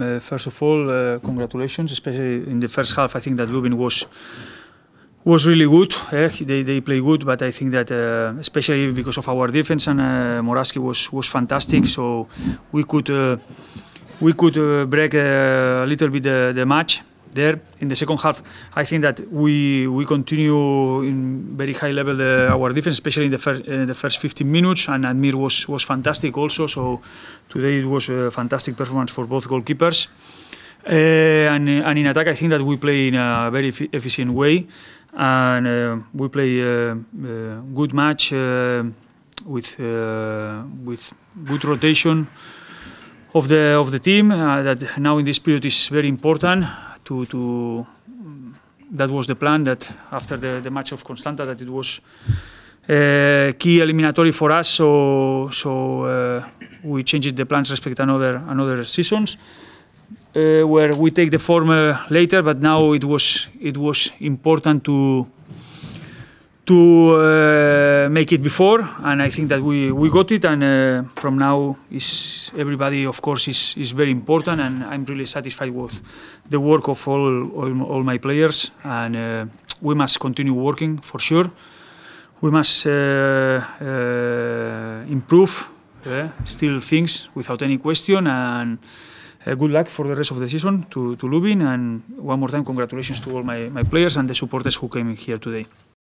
First of all, congratulations, especially in the first half. I think that Lubin was really good. They play good, but I think that especially because of our defense and Moravsky was fantastic. So we could break a little bit the match there. In the second half, I think that we continue in very high level our defense, especially in the first 15 minutes. And Admir was fantastic also. So today it was a fantastic performance for both goalkeepers. And in attack, I think that we play in a very efficient way, and we play a good match with good rotation of the team. That now in this period is very important. That was the plan. That after the match of Constanta, that it was key eliminatory for us. So we changed the plans respect another seasons. Where we take the form later, but now it was important to make it before, and I think that we got it. And from now, everybody, of course, is very important, and I'm really satisfied with the work of all my players. And we must continue working for sure. We must improve still things without any question. And good luck for the rest of the season to Lubin, and one more time congratulations to all my players and the supporters who came here today.